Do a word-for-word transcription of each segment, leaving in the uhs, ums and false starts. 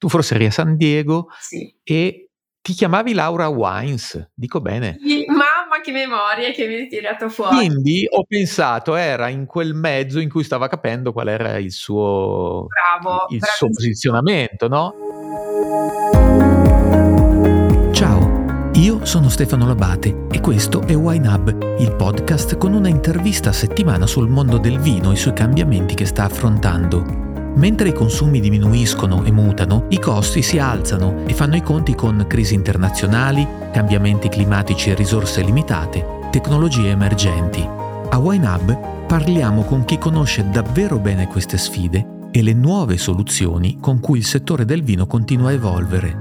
tu forse eri a San Diego Sì. e ti chiamavi Laura Wines, dico bene? Sì, mamma che memoria che mi hai tirato fuori. Quindi ho pensato era in quel mezzo in cui stava capendo qual era il suo Bravo, il suo bravissimo. posizionamento, no? Ciao, io sono Stefano Labate e questo è Wine Hub, il podcast con una intervista a settimana sul mondo del vino e sui cambiamenti che sta affrontando. Mentre i consumi diminuiscono e mutano, i costi si alzano e fanno i conti con crisi internazionali, cambiamenti climatici e risorse limitate, tecnologie emergenti. A Wine Hub parliamo con chi conosce davvero bene queste sfide e le nuove soluzioni con cui il settore del vino continua a evolvere.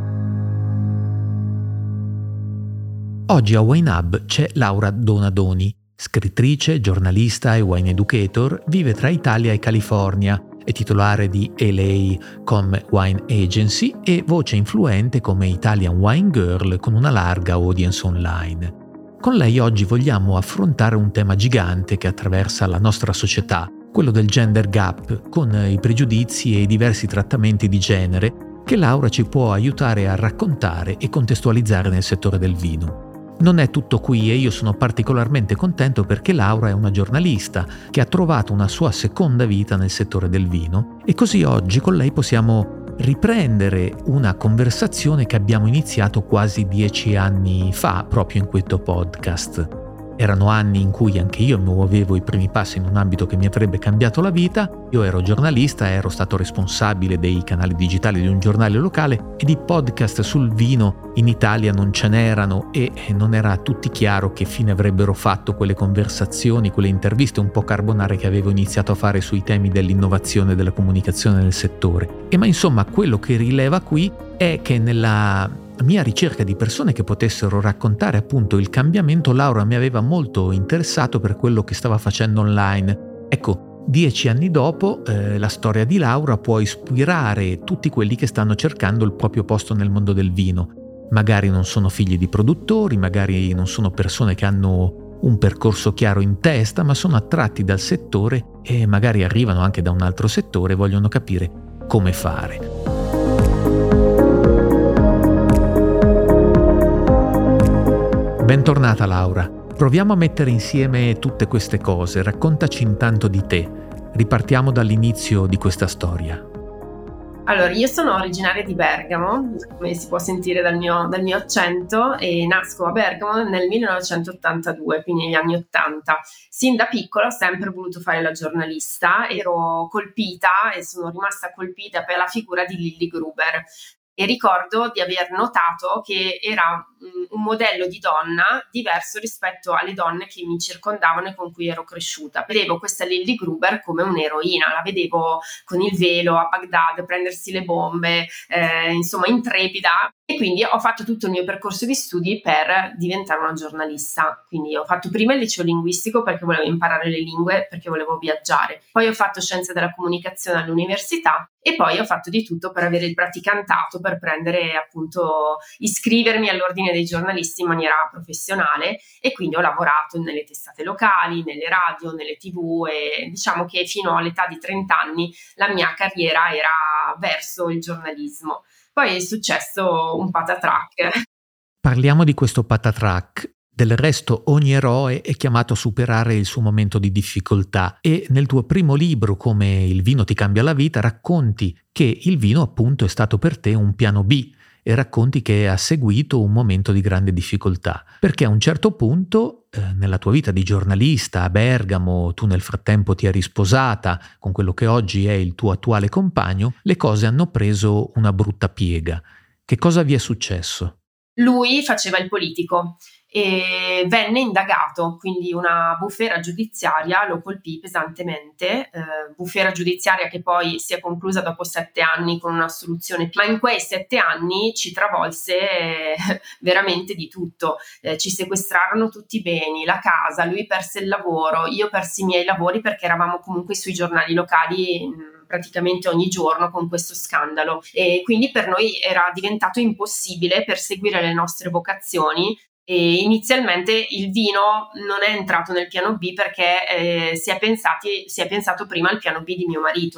Oggi a Wine Hub c'è Laura Donadoni, scrittrice, giornalista e wine educator, vive tra Italia e California, è titolare di L A Com Wine Agency e voce influente come Italian Wine Girl con una larga audience online. Con lei oggi vogliamo affrontare un tema gigante che attraversa la nostra società, quello del gender gap, con i pregiudizi e i diversi trattamenti di genere che Laura ci può aiutare a raccontare e contestualizzare nel settore del vino. Non è tutto qui e io sono particolarmente contento perché Laura è una giornalista che ha trovato una sua seconda vita nel settore del vino e così oggi con lei possiamo riprendere una conversazione che abbiamo iniziato quasi dieci anni fa proprio in questo podcast. Erano anni in cui anche io muovevo i primi passi in un ambito che mi avrebbe cambiato la vita. Io ero giornalista, ero stato responsabile dei canali digitali di un giornale locale e di podcast sul vino in Italia non ce n'erano e non era a tutti chiaro che fine avrebbero fatto quelle conversazioni, quelle interviste un po' carbonare che avevo iniziato a fare sui temi dell'innovazione e della comunicazione nel settore. E ma insomma quello che rileva qui è che nella mia ricerca di persone che potessero raccontare appunto il cambiamento, Laura mi aveva molto interessato per quello che stava facendo online. Ecco, dieci anni dopo eh, la storia di Laura può ispirare tutti quelli che stanno cercando il proprio posto nel mondo del vino. Magari non sono figli di produttori, magari non sono persone che hanno un percorso chiaro in testa, ma sono attratti dal settore e magari arrivano anche da un altro settore e vogliono capire come fare. Bentornata Laura, proviamo a mettere insieme tutte queste cose, raccontaci intanto di te, ripartiamo dall'inizio di questa storia. Allora, io sono originaria di Bergamo, come si può sentire dal mio, dal mio accento, e nasco a Bergamo nel millenovecentottantadue, quindi negli anni ottanta. Sin da piccola ho sempre voluto fare la giornalista, ero colpita e sono rimasta colpita per la figura di Lilli Gruber. E ricordo di aver notato che era un modello di donna diverso rispetto alle donne che mi circondavano e con cui ero cresciuta. Vedevo questa Lilli Gruber come un'eroina, la vedevo con il velo a Baghdad, prendersi le bombe, eh, insomma intrepida. E quindi ho fatto tutto il mio percorso di studi per diventare una giornalista. Quindi ho fatto prima il liceo linguistico perché volevo imparare le lingue, perché volevo viaggiare. Poi ho fatto scienze della comunicazione all'università e poi ho fatto di tutto per avere il praticantato, per prendere appunto, iscrivermi all'ordine dei giornalisti in maniera professionale e quindi ho lavorato nelle testate locali, nelle radio, nelle tv e diciamo che fino all'età di trenta anni la mia carriera era verso il giornalismo. Poi è successo un patatrack. Parliamo di questo patatrack. Del resto ogni eroe è chiamato a superare il suo momento di difficoltà e nel tuo primo libro, Come il vino ti cambia la vita, racconti che il vino appunto è stato per te un piano B e racconti che ha seguito un momento di grande difficoltà, perché a un certo punto eh, nella tua vita di giornalista a Bergamo, tu nel frattempo ti eri sposata con quello che oggi è il tuo attuale compagno, le cose hanno preso una brutta piega. Che cosa vi è successo? Lui faceva il politico e venne indagato, quindi una bufera giudiziaria lo colpì pesantemente, eh, bufera giudiziaria che poi si è conclusa dopo sette anni con un'assoluzione, ma in quei sette anni ci travolse eh, veramente di tutto, eh, ci sequestrarono tutti i beni, la casa, lui perse il lavoro, io persi i miei lavori perché eravamo comunque sui giornali locali mh, praticamente ogni giorno con questo scandalo e quindi per noi era diventato impossibile perseguire le nostre vocazioni. E inizialmente il vino non è entrato nel piano B perché eh, si è pensati, si è pensato prima al piano B di mio marito.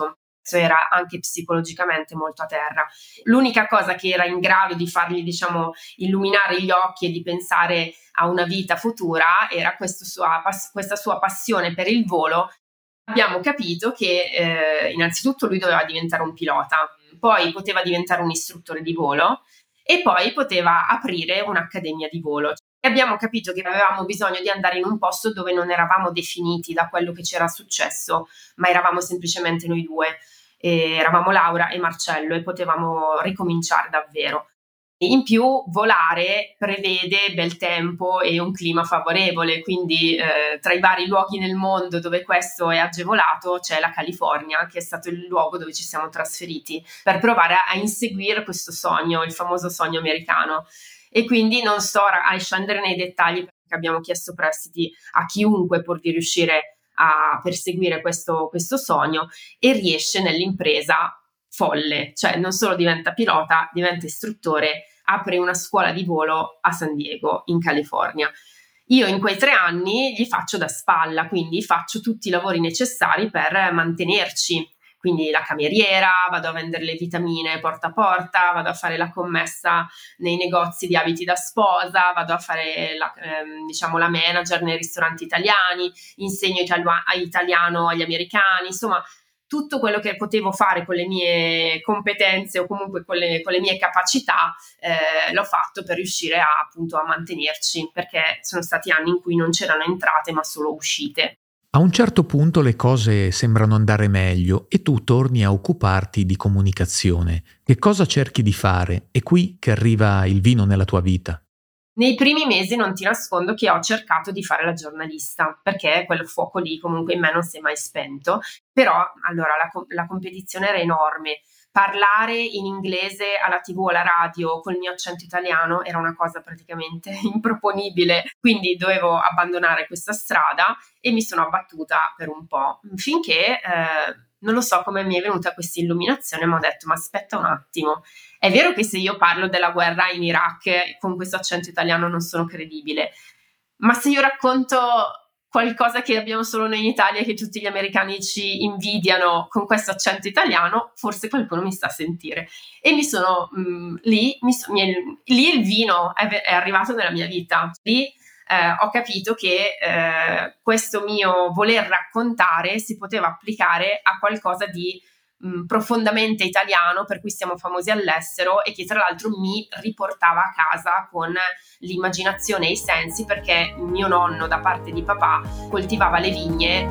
era anche psicologicamente molto a terra. L'unica cosa che era in grado di fargli, diciamo, illuminare gli occhi e di pensare a una vita futura era questo sua, questa sua passione per il volo. Abbiamo capito che eh, innanzitutto lui doveva diventare un pilota, poi poteva diventare un istruttore di volo e poi poteva aprire un'accademia di volo. E abbiamo capito che avevamo bisogno di andare in un posto dove non eravamo definiti da quello che c'era successo, ma eravamo semplicemente noi due. E eravamo Laura e Marcello e potevamo ricominciare davvero. In più volare prevede bel tempo e un clima favorevole, quindi eh, tra i vari luoghi nel mondo dove questo è agevolato c'è la California, che è stato il luogo dove ci siamo trasferiti per provare a, a inseguire questo sogno, il famoso sogno americano. E quindi non sto a scendere nei dettagli perché abbiamo chiesto prestiti a chiunque pur di riuscire a perseguire questo, questo sogno, e riesce nell'impresa folle, cioè non solo diventa pilota, diventa istruttore, apre una scuola di volo a San Diego, in California. Io in quei tre anni gli faccio da spalla, quindi faccio tutti i lavori necessari per mantenerci, quindi la cameriera, vado a vendere le vitamine porta a porta, vado a fare la commessa nei negozi di abiti da sposa, vado a fare la, ehm, diciamo la manager nei ristoranti italiani, insegno italo- italiano agli americani, insomma tutto quello che potevo fare con le mie competenze o comunque con le, con le mie capacità eh, l'ho fatto per riuscire a, appunto a mantenerci, perché sono stati anni in cui non c'erano entrate ma solo uscite. A un certo punto le cose sembrano andare meglio e tu torni a occuparti di comunicazione. Che cosa cerchi di fare? È qui che arriva il vino nella tua vita. Nei primi mesi non ti nascondo che ho cercato di fare la giornalista, perché quel fuoco lì comunque in me non si è mai spento, però allora la, la competizione era enorme. Parlare in inglese alla tivù o alla radio col mio accento italiano era una cosa praticamente improponibile, quindi dovevo abbandonare questa strada e mi sono abbattuta per un po', finché eh, non lo so come mi è venuta questa illuminazione, ma ho detto ma aspetta un attimo, è vero che se io parlo della guerra in Iraq con questo accento italiano non sono credibile, ma se io racconto qualcosa che abbiamo solo noi in Italia, che tutti gli americani ci invidiano con questo accento italiano, forse qualcuno mi sta a sentire. E mi sono mh, lì, mi so, mi è, lì il vino è, è arrivato nella mia vita. Lì eh, ho capito che eh, questo mio voler raccontare si poteva applicare a qualcosa di mh, profondamente italiano, per cui siamo famosi all'estero, e che tra l'altro mi riportava a casa con l'immaginazione e i sensi, perché mio nonno da parte di papà coltivava le vigne.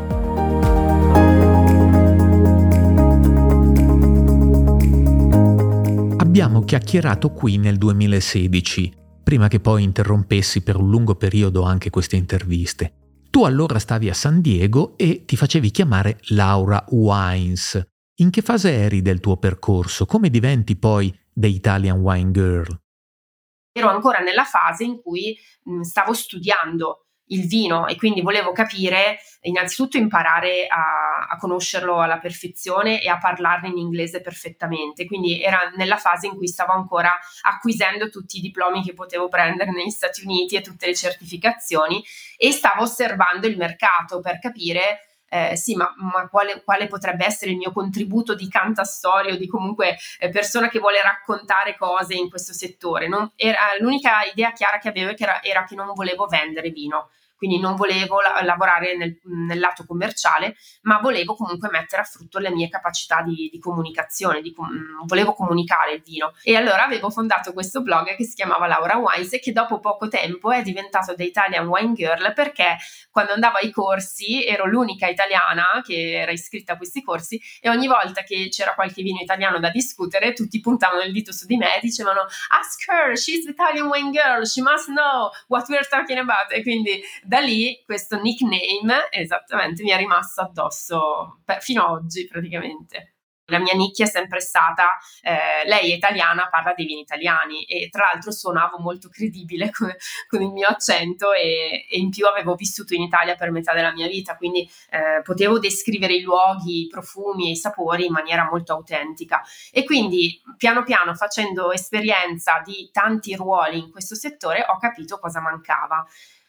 Abbiamo chiacchierato qui nel duemilasedici, prima che poi interrompessi per un lungo periodo anche queste interviste. Tu allora stavi a San Diego e ti facevi chiamare Laura Wines. In che fase eri del tuo percorso? Come diventi poi The Italian Wine Girl? Ero ancora nella fase in cui mh, stavo studiando il vino e quindi volevo capire, innanzitutto imparare a, a conoscerlo alla perfezione e a parlarne in inglese perfettamente, quindi era nella fase in cui stavo ancora acquisendo tutti i diplomi che potevo prendere negli Stati Uniti e tutte le certificazioni, e stavo osservando il mercato per capire Eh, sì, ma, ma quale, quale potrebbe essere il mio contributo di cantastorie o di comunque eh, persona che vuole raccontare cose in questo settore. Non, era, l'unica idea chiara che avevo era, era che non volevo vendere vino, quindi non volevo la, lavorare nel, nel lato commerciale, ma volevo comunque mettere a frutto le mie capacità di, di comunicazione, di, um, volevo comunicare il vino. E allora avevo fondato questo blog che si chiamava Laura Wines e che dopo poco tempo è diventato The Italian Wine Girl, perché quando andavo ai corsi ero l'unica italiana che era iscritta a questi corsi, e ogni volta che c'era qualche vino italiano da discutere tutti puntavano il dito su di me e dicevano "Ask her, she's the Italian Wine Girl, she must know what we're talking about". E quindi da lì questo nickname esattamente mi è rimasto addosso per, fino ad oggi praticamente. La mia nicchia è sempre stata, eh, lei è italiana, parla dei vini italiani, e tra l'altro suonavo molto credibile con, con il mio accento, e, e in più avevo vissuto in Italia per metà della mia vita, quindi eh, potevo descrivere i luoghi, i profumi e i sapori in maniera molto autentica. E quindi piano piano, facendo esperienza di tanti ruoli in questo settore, ho capito cosa mancava.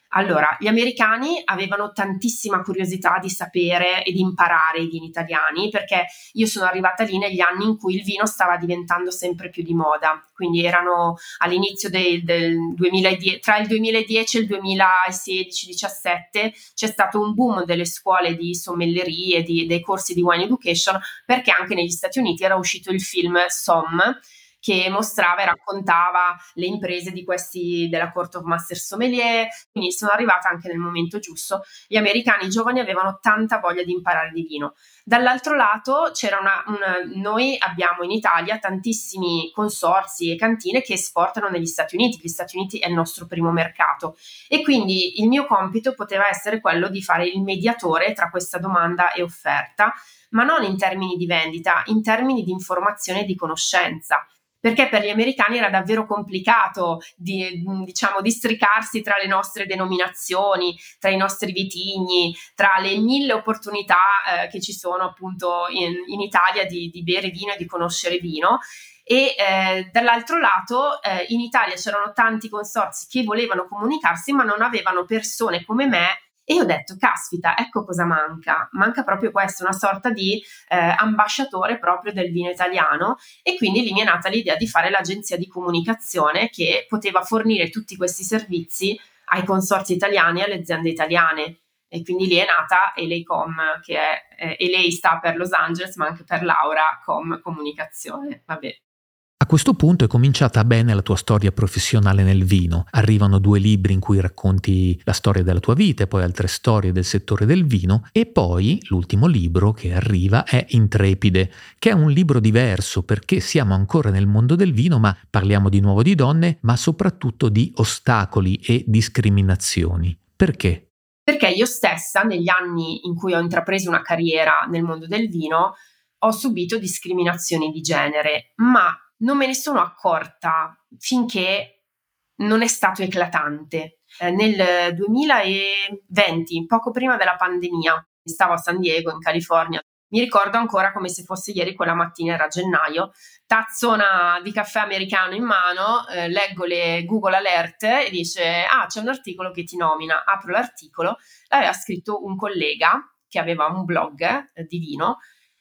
Allora, gli americani avevano tantissima curiosità di sapere e di imparare i vini italiani, perché io sono arrivata lì negli anni in cui il vino stava diventando sempre più di moda, quindi erano all'inizio del, del duemiladieci, tra il duemiladieci e il duemilasedici diciassette c'è stato un boom delle scuole di sommellerie, di, dei corsi di wine education, perché anche negli Stati Uniti era uscito il film Somm, che mostrava e raccontava le imprese di questi della Court of Master Sommelier, quindi sono arrivata anche nel momento giusto. Gli americani giovani avevano tanta voglia di imparare di vino. Dall'altro lato c'era una, una noi abbiamo in Italia tantissimi consorzi e cantine che esportano negli Stati Uniti. Gli Stati Uniti è il nostro primo mercato e quindi il mio compito poteva essere quello di fare il mediatore tra questa domanda e offerta, ma non in termini di vendita, in termini di informazione e di conoscenza. Perché per gli americani era davvero complicato di, diciamo, districarsi tra le nostre denominazioni, tra i nostri vitigni, tra le mille opportunità eh, che ci sono appunto in, in Italia di, di bere vino e di conoscere vino. E eh, dall'altro lato eh, in Italia c'erano tanti consorzi che volevano comunicarsi ma non avevano persone come me. E ho detto, caspita, ecco cosa manca. Manca proprio questo, una sorta di eh, ambasciatore proprio del vino italiano, e quindi lì mi è nata l'idea di fare l'agenzia di comunicazione che poteva fornire tutti questi servizi ai consorzi italiani e alle aziende italiane. E quindi lì è nata L A Com, che è, eh, L A sta per Los Angeles, ma anche per Laura, Com Comunicazione, vabbè. A questo punto è cominciata bene la tua storia professionale nel vino. Arrivano due libri in cui racconti la storia della tua vita e poi altre storie del settore del vino, e poi l'ultimo libro che arriva è Intrepide, che è un libro diverso perché siamo ancora nel mondo del vino, ma parliamo di nuovo di donne, ma soprattutto di ostacoli e discriminazioni. Perché? Perché io stessa, negli anni in cui ho intrapreso una carriera nel mondo del vino, ho subito discriminazioni di genere, ma non me ne sono accorta finché non è stato eclatante. Eh, nel duemilaventi, poco prima della pandemia, stavo a San Diego, in California. Mi ricordo ancora come se fosse ieri, quella mattina, era gennaio, tazzona di caffè americano in mano, eh, leggo le Google Alert e dice ah, c'è un articolo che ti nomina. Apro l'articolo, l'aveva scritto un collega che aveva un blog eh, di vino,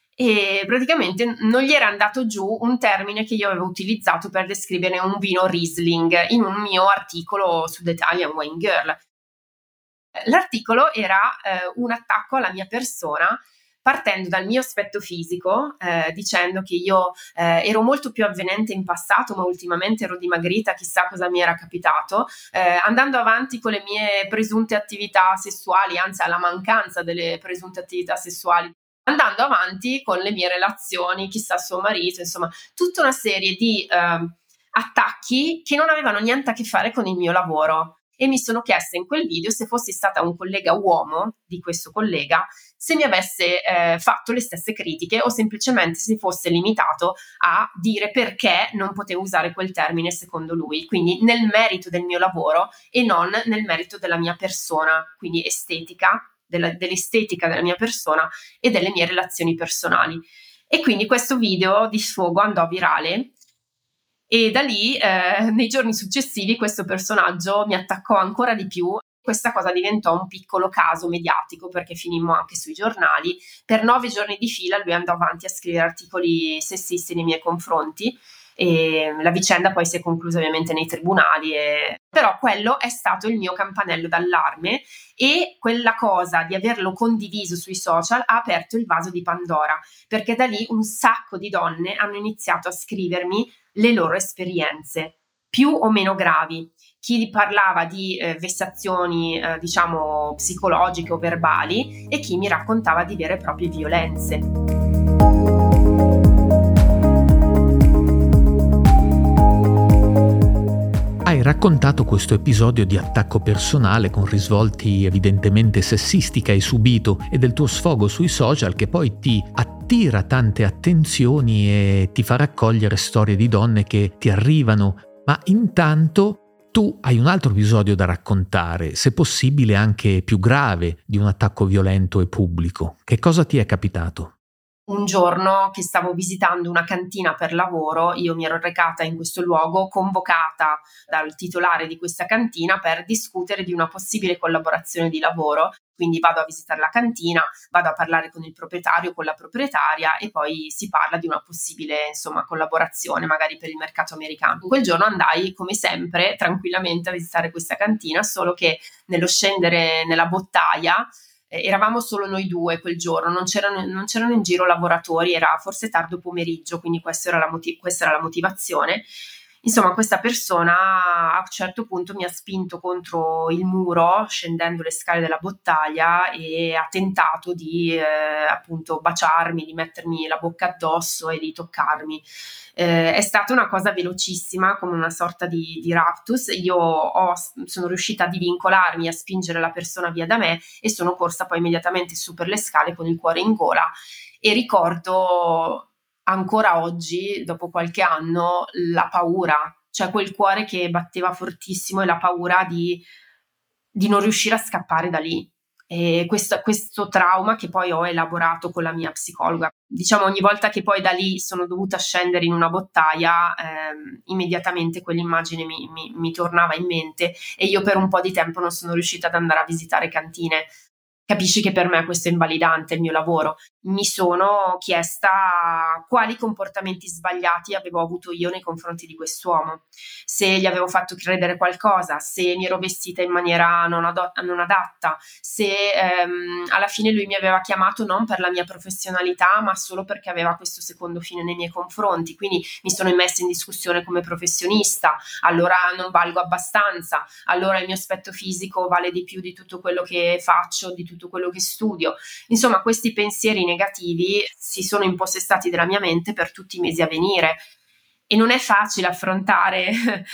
e praticamente non gli era andato giù un termine che io avevo utilizzato per descrivere un vino Riesling in un mio articolo su The Italian Wine Girl. L'articolo era eh, un attacco alla mia persona, partendo dal mio aspetto fisico, eh, dicendo che io eh, ero molto più avvenente in passato, ma ultimamente ero dimagrita, chissà cosa mi era capitato, eh, andando avanti con le mie presunte attività sessuali, anzi alla mancanza delle presunte attività sessuali, andando avanti con le mie relazioni, chissà suo marito, insomma, tutta una serie di eh, attacchi che non avevano niente a che fare con il mio lavoro. E mi sono chiesta in quel video, se fossi stata un collega uomo di questo collega, se mi avesse eh, fatto le stesse critiche o semplicemente si fosse limitato a dire perché non potevo usare quel termine secondo lui, quindi nel merito del mio lavoro e non nel merito della mia persona, quindi estetica, della, dell'estetica della mia persona e delle mie relazioni personali. E quindi questo video di sfogo andò virale. E da lì, eh, nei giorni successivi, questo personaggio mi attaccò ancora di più. Questa cosa diventò un piccolo caso mediatico, perché finimmo anche sui giornali. Per nove giorni di fila lui andò avanti a scrivere articoli sessisti nei miei confronti, e la vicenda poi si è conclusa ovviamente nei tribunali. E... Però quello è stato il mio campanello d'allarme, e quella cosa di averlo condiviso sui social ha aperto il vaso di Pandora, perché da lì un sacco di donne hanno iniziato a scrivermi le loro esperienze, più o meno gravi. Chi parlava di eh, vessazioni, eh, diciamo, psicologiche o verbali, e chi mi raccontava di vere e proprie violenze. Hai raccontato questo episodio di attacco personale con risvolti evidentemente sessisti che hai subito e del tuo sfogo sui social, che poi ti attira tante attenzioni e ti fa raccogliere storie di donne che ti arrivano. Ma intanto tu hai un altro episodio da raccontare, se possibile anche più grave, di un attacco violento e pubblico. Che cosa ti è capitato? Un giorno che stavo visitando una cantina per lavoro, io mi ero recata in questo luogo convocata dal titolare di questa cantina per discutere di una possibile collaborazione di lavoro. Quindi vado a visitare la cantina, vado a parlare con il proprietario, con la proprietaria e poi si parla di una possibile, insomma, collaborazione magari per il mercato americano. Quel giorno andai, come sempre, tranquillamente a visitare questa cantina, solo che nello scendere nella bottaia Eh, eravamo solo noi due quel giorno, non c'erano, non c'erano in giro lavoratori, era forse tardo pomeriggio, quindi questa era la, motiv- questa era la motivazione. Insomma, questa persona a un certo punto mi ha spinto contro il muro scendendo le scale della bottaglia e ha tentato di eh, appunto baciarmi, di mettermi la bocca addosso e di toccarmi. Eh, è stata una cosa velocissima, come una sorta di, di raptus. Io ho, sono riuscita a divincolarmi, a spingere la persona via da me e sono corsa poi immediatamente su per le scale con il cuore in gola e ricordo ancora oggi, dopo qualche anno, la paura, cioè quel cuore che batteva fortissimo e la paura di, di non riuscire a scappare da lì. E questo, questo trauma che poi ho elaborato con la mia psicologa. Diciamo, ogni volta che poi da lì sono dovuta scendere in una bottaia, ehm, immediatamente quell'immagine mi, mi, mi tornava in mente e io per un po' di tempo non sono riuscita ad andare a visitare cantine. Capisci che per me questo è invalidante, il mio lavoro. Mi sono chiesta quali comportamenti sbagliati avevo avuto io nei confronti di quest'uomo, se gli avevo fatto credere qualcosa, se mi ero vestita in maniera non, ad- non adatta, se ehm, alla fine lui mi aveva chiamato non per la mia professionalità, ma solo perché aveva questo secondo fine nei miei confronti. Quindi mi sono messa in discussione come professionista, allora non valgo abbastanza, allora il mio aspetto fisico vale di più di tutto quello che faccio, di tutto tutto quello che studio. Insomma, questi pensieri negativi si sono impossessati della mia mente per tutti i mesi a venire e non è facile affrontare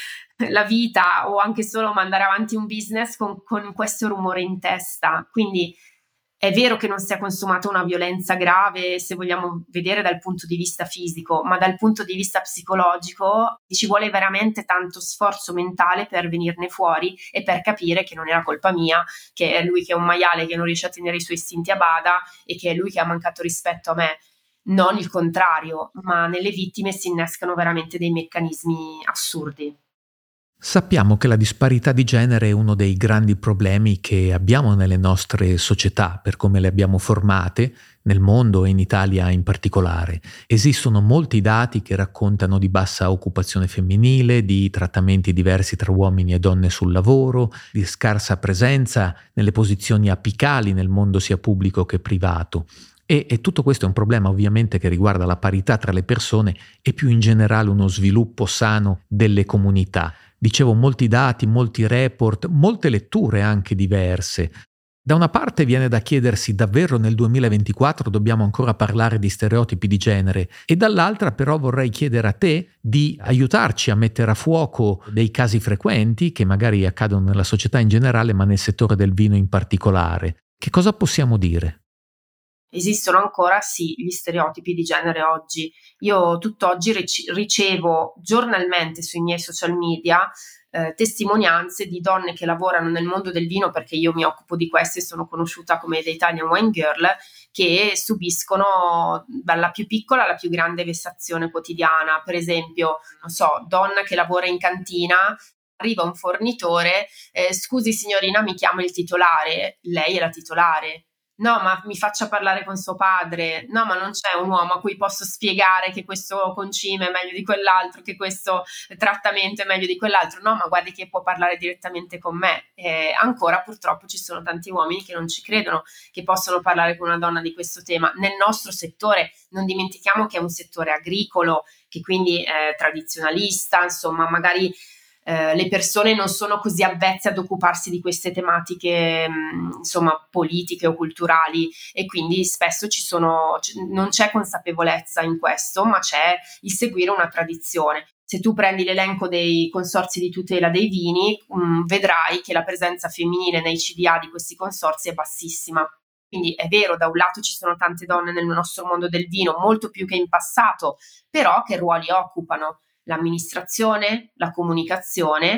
la vita o anche solo mandare avanti un business con, con questo rumore in testa. Quindi è vero che non si è consumata una violenza grave, se vogliamo vedere dal punto di vista fisico, ma dal punto di vista psicologico ci vuole veramente tanto sforzo mentale per venirne fuori e per capire che non era colpa mia, che è lui che è un maiale che non riesce a tenere i suoi istinti a bada e che è lui che ha mancato rispetto a me. Non il contrario, ma nelle vittime si innescano veramente dei meccanismi assurdi. Sappiamo che la disparità di genere è uno dei grandi problemi che abbiamo nelle nostre società, per come le abbiamo formate, nel mondo e in Italia in particolare. Esistono molti dati che raccontano di bassa occupazione femminile, di trattamenti diversi tra uomini e donne sul lavoro, di scarsa presenza nelle posizioni apicali nel mondo sia pubblico che privato. E, e tutto questo è un problema ovviamente che riguarda la parità tra le persone e più in generale uno sviluppo sano delle comunità. Dicevo, molti dati, molti report, molte letture anche diverse. Da una parte viene da chiedersi davvero nel duemilaventiquattro dobbiamo ancora parlare di stereotipi di genere e dall'altra però vorrei chiedere a te di aiutarci a mettere a fuoco dei casi frequenti che magari accadono nella società in generale ma nel settore del vino in particolare. Che cosa possiamo dire? Esistono ancora, sì, gli stereotipi di genere oggi. Io tutt'oggi ric- ricevo giornalmente sui miei social media eh, testimonianze di donne che lavorano nel mondo del vino, perché io mi occupo di questo e sono conosciuta come The Italian Wine Girl, che subiscono dalla più piccola alla più grande vessazione quotidiana. Per esempio, non so, donna che lavora in cantina, arriva un fornitore, eh, scusi signorina, mi chiama il titolare, lei è la titolare. No, ma mi faccia parlare con suo padre. No, ma non c'è un uomo a cui posso spiegare che questo concime è meglio di quell'altro, che questo trattamento è meglio di quell'altro. No, ma guardi che può parlare direttamente con me. Eh, ancora purtroppo ci sono tanti uomini che non ci credono che possono parlare con una donna di questo tema. Nel nostro settore, non dimentichiamo che è un settore agricolo, che quindi è tradizionalista, insomma, magari Uh, le persone non sono così avvezze ad occuparsi di queste tematiche mh, insomma politiche o culturali e quindi spesso ci sono, c- non c'è consapevolezza in questo, ma c'è il seguire una tradizione. Se tu prendi l'elenco dei consorzi di tutela dei vini mh, vedrai che la presenza femminile nei C D A di questi consorzi è bassissima. Quindi è vero, da un lato ci sono tante donne nel nostro mondo del vino, molto più che in passato, però che ruoli occupano? L'amministrazione, la comunicazione,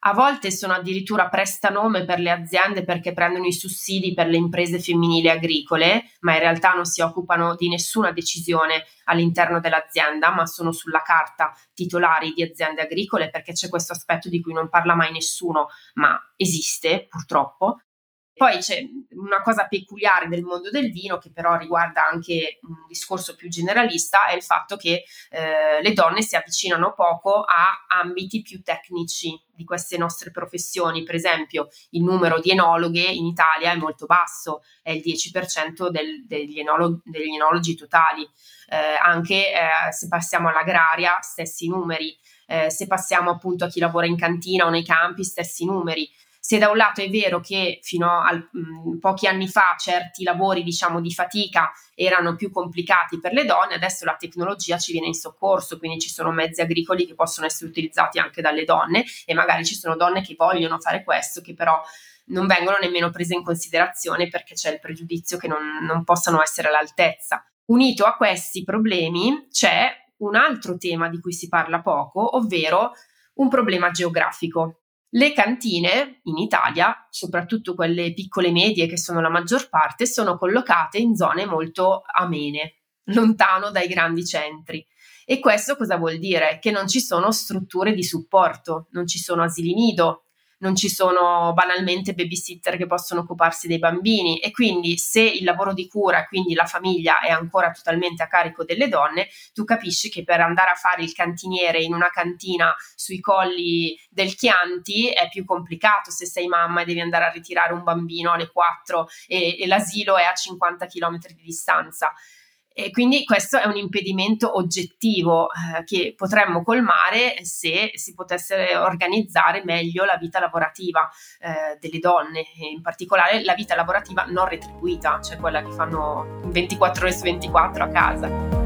A volte sono addirittura prestanome per le aziende perché prendono i sussidi per le imprese femminili agricole, ma in realtà non si occupano di nessuna decisione all'interno dell'azienda, ma sono sulla carta titolari di aziende agricole, perché c'è questo aspetto di cui non parla mai nessuno, ma esiste purtroppo. Poi c'è una cosa peculiare del mondo del vino, che però riguarda anche un discorso più generalista, è il fatto che eh, le donne si avvicinano poco a ambiti più tecnici di queste nostre professioni. Per esempio, il numero di enologhe in Italia è molto basso, è il dieci per cento del, degli, enolo- degli enologi totali. Eh, anche eh, se passiamo all'agraria, stessi numeri. Eh, se passiamo appunto a chi lavora in cantina o nei campi, stessi numeri. Se da un lato è vero che fino a mh, pochi anni fa certi lavori, diciamo, di fatica erano più complicati per le donne, adesso la tecnologia ci viene in soccorso, quindi ci sono mezzi agricoli che possono essere utilizzati anche dalle donne, e magari ci sono donne che vogliono fare questo, che però non vengono nemmeno prese in considerazione perché c'è il pregiudizio che non, non possano essere all'altezza. Unito a questi problemi c'è un altro tema di cui si parla poco, ovvero un problema geografico. Le cantine in Italia, soprattutto quelle piccole e medie che sono la maggior parte, sono collocate in zone molto amene, lontano dai grandi centri. E questo cosa vuol dire? Che non ci sono strutture di supporto, non ci sono asili nido, non ci sono banalmente babysitter che possono occuparsi dei bambini, e quindi se il lavoro di cura, quindi la famiglia, è ancora totalmente a carico delle donne, tu capisci che per andare a fare il cantiniere in una cantina sui colli del Chianti è più complicato se sei mamma e devi andare a ritirare un bambino alle quattro e, e l'asilo è a cinquanta chilometri di distanza. E quindi questo è un impedimento oggettivo eh, che potremmo colmare se si potesse organizzare meglio la vita lavorativa eh, delle donne, e in particolare la vita lavorativa non retribuita, cioè quella che fanno ventiquattro ore su ventiquattro a casa.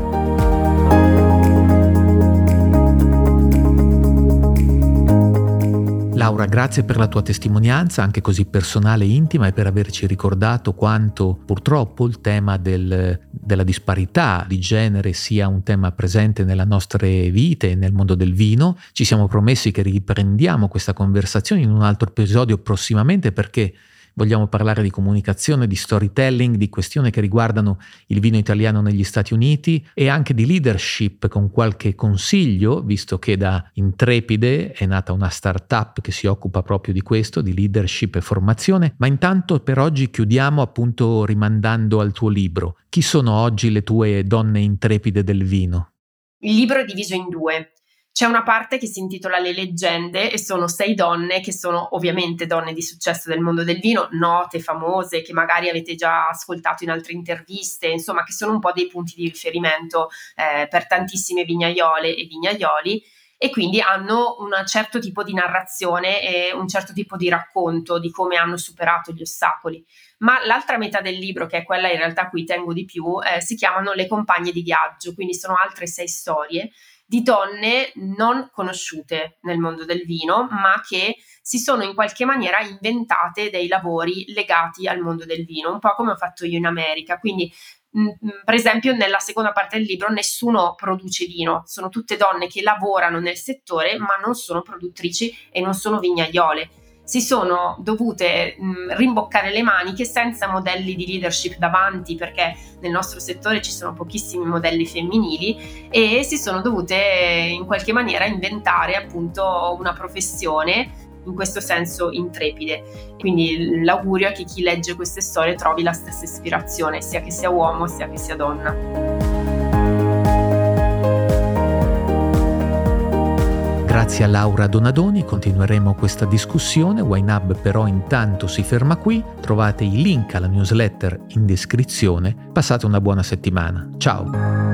Laura, grazie per la tua testimonianza, anche così personale e intima, e per averci ricordato quanto purtroppo il tema del, della disparità di genere sia un tema presente nelle nostre vite e nel mondo del vino. Ci siamo promessi che riprendiamo questa conversazione in un altro episodio prossimamente, perché vogliamo parlare di comunicazione, di storytelling, di questioni che riguardano il vino italiano negli Stati Uniti, e anche di leadership, con qualche consiglio, visto che da Intrepide è nata una startup che si occupa proprio di questo, di leadership e formazione. Ma intanto per oggi chiudiamo appunto rimandando al tuo libro. Chi sono oggi le tue donne intrepide del vino? Il libro è diviso in due. C'è una parte che si intitola Le leggende, e sono sei donne che sono ovviamente donne di successo del mondo del vino, note, famose, che magari avete già ascoltato in altre interviste, insomma, che sono un po' dei punti di riferimento eh, per tantissime vignaiole e vignaioli, e quindi hanno un certo tipo di narrazione e un certo tipo di racconto di come hanno superato gli ostacoli. Ma l'altra metà del libro, che è quella in realtà a cui tengo di più, eh, si chiamano Le compagne di viaggio, quindi sono altre sei storie di donne non conosciute nel mondo del vino, ma che si sono in qualche maniera inventate dei lavori legati al mondo del vino, un po' come ho fatto io in America. Quindi, mh, per esempio, nella seconda parte del libro nessuno produce vino, sono tutte donne che lavorano nel settore, ma non sono produttrici e non sono vignaiole. Si sono dovute mh, rimboccare le maniche senza modelli di leadership davanti, perché nel nostro settore ci sono pochissimi modelli femminili, e si sono dovute in qualche maniera inventare appunto una professione, in questo senso intrepide. Quindi l'augurio è che chi legge queste storie trovi la stessa ispirazione, sia che sia uomo sia che sia donna. Grazie a Laura Donadoni, continueremo questa discussione. Wine Hub però intanto si ferma qui. Trovate i link alla newsletter in descrizione. Passate una buona settimana. Ciao!